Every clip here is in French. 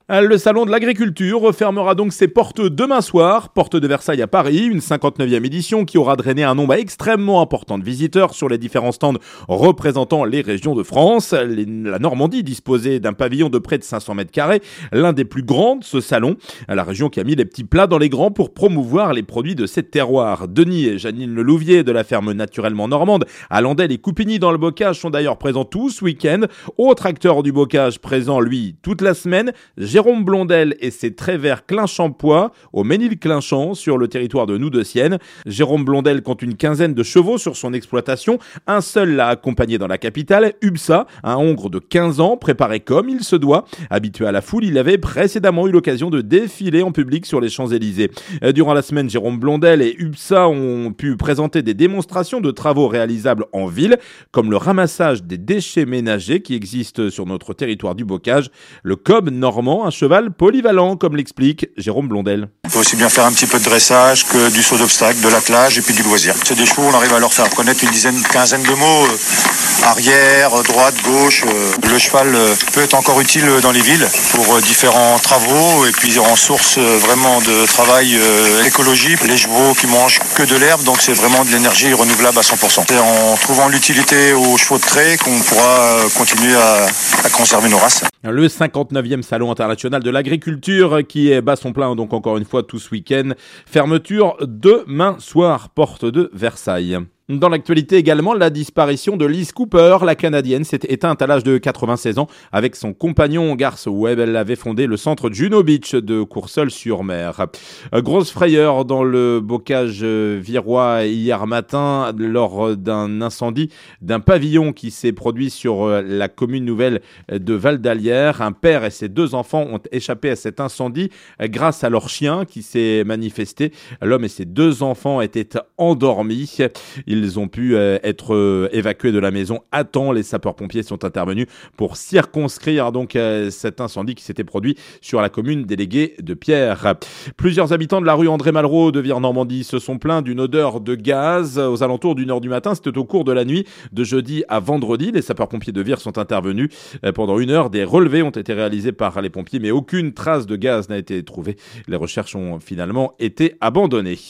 Le salon de l'agriculture refermera donc ses portes demain soir, porte de Versailles à Paris, une 59e édition qui aura drainé un nombre extrêmement important de visiteurs sur les différents stands représentant les régions de France. La Normandie disposait d'un pavillon de près de 500 mètres carrés, l'un des plus grands de ce salon. La région qui a mis les petits plats dans les grands pour promouvoir les produits de ses terroirs. Denis et Janine Lelouvier de la ferme naturellement normande à Landel et Coupigny dans le bocage sont d'ailleurs présents tout ce week-end. Autre acteur du bocage présent, lui, toute la semaine, Jérôme Blondel et ses traits verts Clinchampoix au Ménil-Clinchamp sur le territoire de Noux-de-Sienne. Jérôme Blondel compte une quinzaine de chevaux sur son exploitation. Un seul l'a accompagné dans la capitale, Ubsa, un hongre de 15 ans, préparé comme il se doit. Habitué à la foule, il avait précédemment eu l'occasion de défiler en public sur les Champs-Élysées. Durant la semaine, Jérôme Blondel et Ubsa ont pu présenter des démonstrations de travaux réalisables en ville, comme le ramassage des déchets ménagers qui existent sur notre territoire du bocage. Le cob normand, un cheval polyvalent, comme l'explique Jérôme Blondel. On peut aussi bien faire un petit peu de dressage que du saut d'obstacle, de l'attelage et puis du loisir. C'est des chevaux, on arrive à leur faire connaître une quinzaine de mots, arrière, droite, gauche. Le cheval peut être encore utile dans les villes pour différents travaux et puis en source vraiment de travail écologique. Les chevaux qui mangent que de l'herbe, donc c'est vraiment de l'énergie renouvelable à 100%. C'est en trouvant l'utilité aux chevaux de trait qu'on pourra continuer à conserver nos races. Le 59e Salon international de l'agriculture qui bat son plein donc encore une fois tout ce week-end. Fermeture demain soir, porte de Versailles. Dans l'actualité également, la disparition de Liz Cooper, la Canadienne, s'est éteinte à l'âge de 96 ans. Avec son compagnon Garth Webb, elle avait fondé le centre Juno Beach de Courseulles-sur-Mer. Grosse frayeur dans le bocage virois hier matin lors d'un incendie d'un pavillon qui s'est produit sur la commune nouvelle de Val-d'Alière. Un père et ses deux enfants ont échappé à cet incendie grâce à leur chien qui s'est manifesté. L'homme et ses deux enfants étaient endormis. Ils ont pu être évacués de la maison à temps. Les sapeurs-pompiers sont intervenus pour circonscrire donc cet incendie qui s'était produit sur la commune déléguée de Pierre. Plusieurs habitants de la rue André Malraux de Vire-Normandie se sont plaints d'une odeur de gaz aux alentours d'1h du matin. C'était au cours de la nuit de jeudi à vendredi. Les sapeurs-pompiers de Vire sont intervenus pendant 1 heure. Des relevés ont été réalisés par les pompiers, mais aucune trace de gaz n'a été trouvée. Les recherches ont finalement été abandonnées.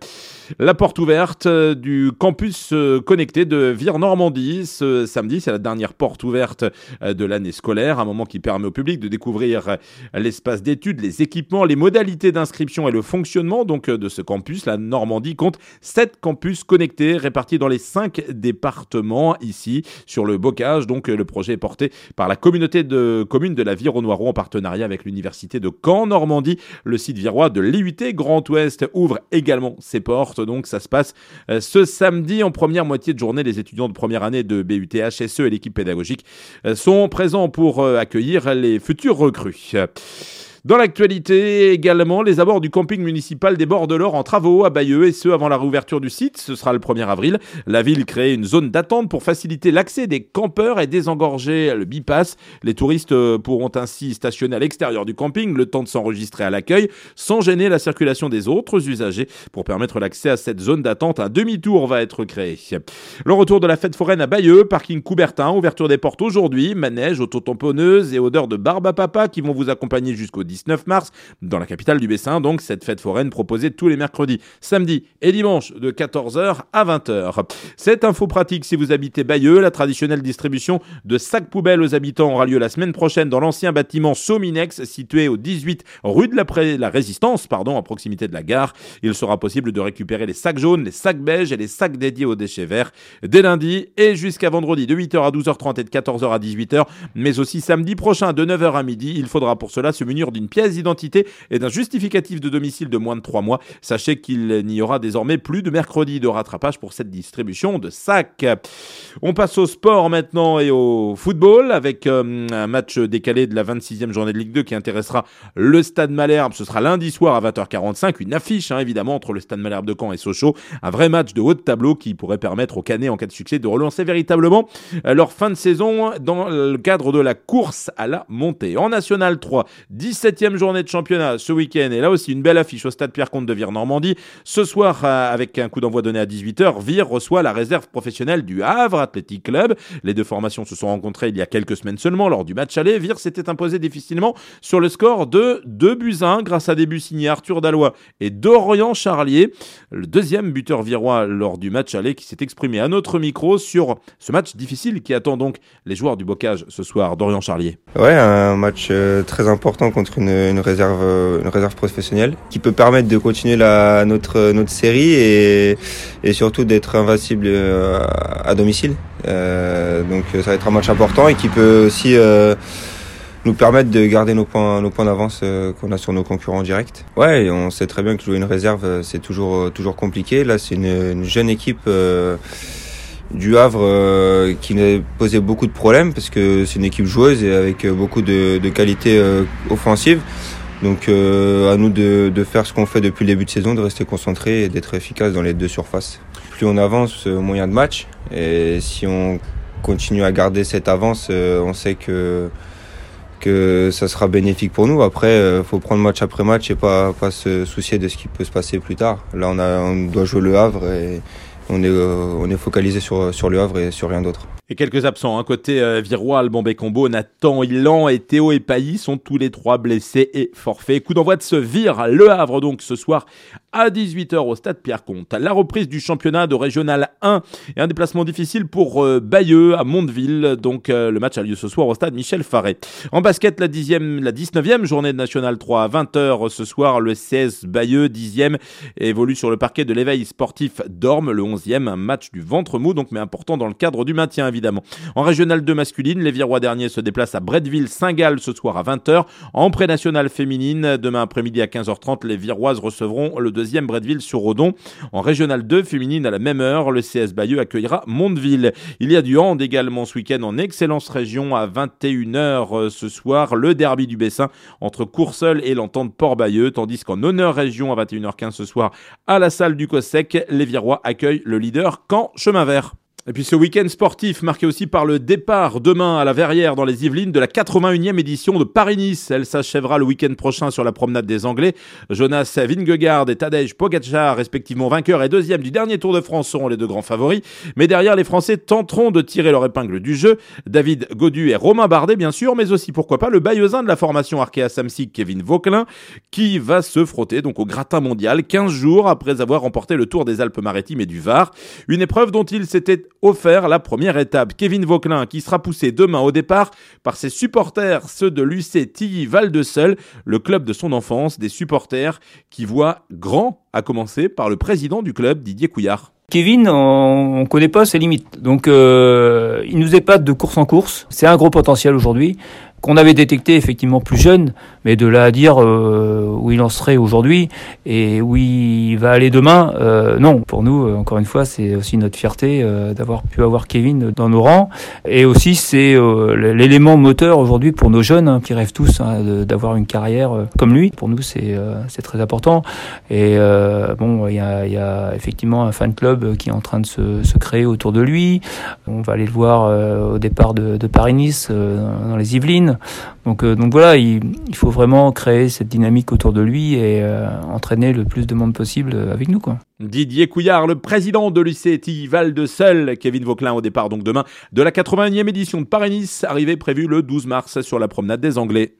La porte ouverte du campus connecté de Vire-Normandie ce samedi, c'est la dernière porte ouverte de l'année scolaire, un moment qui permet au public de découvrir l'espace d'études, les équipements, les modalités d'inscription et le fonctionnement donc de ce campus. La Normandie compte 7 campus connectés répartis dans les 5 départements ici sur le bocage. Donc le projet est porté par la communauté de communes de la Vire-au-Noireau en partenariat avec l'université de Caen Normandie. Le site virois de l'IUT Grand Ouest ouvre également ses portes. Donc ça se passe ce samedi en première moitié de journée. Les étudiants de première année de BUT HSE et l'équipe pédagogique sont présents pour accueillir les futurs recrues. Dans l'actualité également, les abords du camping municipal des Bords de l'Or en travaux à Bayeux et ce avant la réouverture du site. Ce sera le 1er avril. La ville crée une zone d'attente pour faciliter l'accès des campeurs et désengorger le bypass. Les touristes pourront ainsi stationner à l'extérieur du camping le temps de s'enregistrer à l'accueil sans gêner la circulation des autres usagers. Pour permettre l'accès à cette zone d'attente, un demi-tour va être créé. Le retour de la fête foraine à Bayeux, parking Coubertin, ouverture des portes aujourd'hui, manège, auto-tamponneuses et odeur de barbe à papa qui vont vous accompagner jusqu'au 19 mars dans la capitale du Bessin. Donc cette fête foraine proposée tous les mercredis, samedis et dimanches de 14h à 20h. Cette info pratique si vous habitez Bayeux, la traditionnelle distribution de sacs poubelles aux habitants aura lieu la semaine prochaine dans l'ancien bâtiment Sominex situé au 18 rue de la Résistance, à proximité de la gare. Il sera possible de récupérer les sacs jaunes, les sacs beiges et les sacs dédiés aux déchets verts dès lundi et jusqu'à vendredi de 8h à 12h30 et de 14h à 18h, mais aussi samedi prochain de 9h à midi. Il faudra pour cela se munir d'une pièce d'identité et d'un justificatif de domicile de moins de 3 mois. Sachez qu'il n'y aura désormais plus de mercredi de rattrapage pour cette distribution de sacs. On passe au sport maintenant et au football avec un match décalé de la 26e journée de Ligue 2 qui intéressera le Stade Malherbe. Ce sera lundi soir à 20h45. Une affiche évidemment entre le Stade Malherbe de Caen et Sochaux. Un vrai match de haut de tableau qui pourrait permettre aux Canets en cas de succès de relancer véritablement leur fin de saison dans le cadre de la course à la montée. En National 3, 17 17e journée de championnat ce week-end. Et là aussi, une belle affiche au stade Pierre-Comte de Vire-Normandie. Ce soir, avec un coup d'envoi donné à 18h, Vire reçoit la réserve professionnelle du Havre Athletic Club. Les deux formations se sont rencontrées il y a quelques semaines seulement lors du match aller. Vire s'était imposé difficilement sur le score de 2-1 grâce à des buts signés Arthur Dalloy et Dorian Charlier. Le deuxième buteur virois lors du match aller qui s'est exprimé à notre micro sur ce match difficile qui attend donc les joueurs du Bocage ce soir. Dorian Charlier. Ouais, un match très important contre une réserve professionnelle qui peut permettre de continuer notre série et surtout d'être invincible à domicile. Donc ça va être un match important et qui peut aussi nous permettre de garder nos points d'avance qu'on a sur nos concurrents directs. Ouais, on sait très bien que jouer une réserve c'est toujours compliqué. Là, c'est une jeune équipe du Havre qui nous a posé beaucoup de problèmes parce que c'est une équipe joueuse et avec beaucoup de qualités offensives. Donc à nous de faire ce qu'on fait depuis le début de saison, de rester concentré et d'être efficace dans les deux surfaces. Plus on avance, moins il y a de matchs. Et si on continue à garder cette avance, on sait que ça sera bénéfique pour nous. Après, faut prendre match après match et pas se soucier de ce qui peut se passer plus tard. Là, on doit jouer le Havre et on est focalisé sur le Havre et sur rien d'autre. Et quelques absents, côté virois, Alban Bécombo, Nathan Hillan et Théo Epailly sont tous les trois blessés et forfaits. Coup d'envoi de ce Vire, le Havre donc ce soir à 18h au stade Pierre-Comte. La reprise du championnat de Régional 1 et un déplacement difficile pour Bayeux à Mondeville. Donc le match a lieu ce soir au stade Michel Farret. En basket, la 19e journée de National 3 à 20h ce soir. Le CS Bayeux, 10e, évolue sur le parquet de l'éveil sportif d'Orme. Le 11e, un match du ventre mou, donc mais important dans le cadre du maintien évidemment. En Régional 2 masculine, les Virois derniers se déplacent à Bretteville-Saint-Gall ce soir à 20h. En pré-nationale féminine, demain après-midi à 15h30, les Viroises recevront le 2e Bretteville-sur-Odon. En Régional 2 féminine à la même heure, le CS Bayeux accueillera Mondeville. Il y a du hand également ce week-end en Excellence Région à 21h ce soir, le derby du Bessin entre Courseulles et l'Entente Port-Bayeux, tandis qu'en Honneur Région à 21h15 ce soir à la salle du Cossec, les Virois accueillent le leader Caen Chemin Vert. Et puis ce week-end sportif marqué aussi par le départ demain à la Verrière dans les Yvelines de la 81e édition de Paris-Nice. Elle s'achèvera le week-end prochain sur la promenade des Anglais. Jonas Vingegaard et Tadej Pogačar, respectivement vainqueurs et deuxième du dernier Tour de France, seront les deux grands favoris. Mais derrière, les Français tenteront de tirer leur épingle du jeu. David Gaudu et Romain Bardet, bien sûr, mais aussi, pourquoi pas, le Bayeuxin de la formation Arkea Samsic, Kevin Vauquelin, qui va se frotter donc au gratin mondial 15 jours après avoir remporté le Tour des Alpes-Maritimes et du Var. Une épreuve dont il s'était offert la première étape. Kevin Vauquelin qui sera poussé demain au départ par ses supporters, ceux de l'UC Tilly Val de Seul, le club de son enfance, des supporters qui voient grand, à commencer par le président du club, Didier Couillard. Kevin, on connaît pas ses limites, donc il nous épate de course en course. C'est un gros potentiel aujourd'hui qu'on avait détecté effectivement plus jeune, mais de là à dire où il en serait aujourd'hui et où il va aller demain, non. Pour nous, encore une fois, c'est aussi notre fierté d'avoir pu avoir Kevin dans nos rangs, et aussi c'est l'élément moteur aujourd'hui pour nos jeunes qui rêvent tous d'avoir une carrière comme lui. Pour nous, c'est très important. Et bon, il y a effectivement un fan club qui est en train de se créer autour de lui. On va aller le voir au départ de Paris-Nice dans les Yvelines. Donc voilà, il faut vraiment créer cette dynamique autour de lui et entraîner le plus de monde possible avec nous, quoi. Didier Couillard, le président de l'UC Tilly Val de Seul. Kevin Vauquelin au départ donc demain de la 81e édition de Paris-Nice, arrivée prévue le 12 mars sur la promenade des Anglais.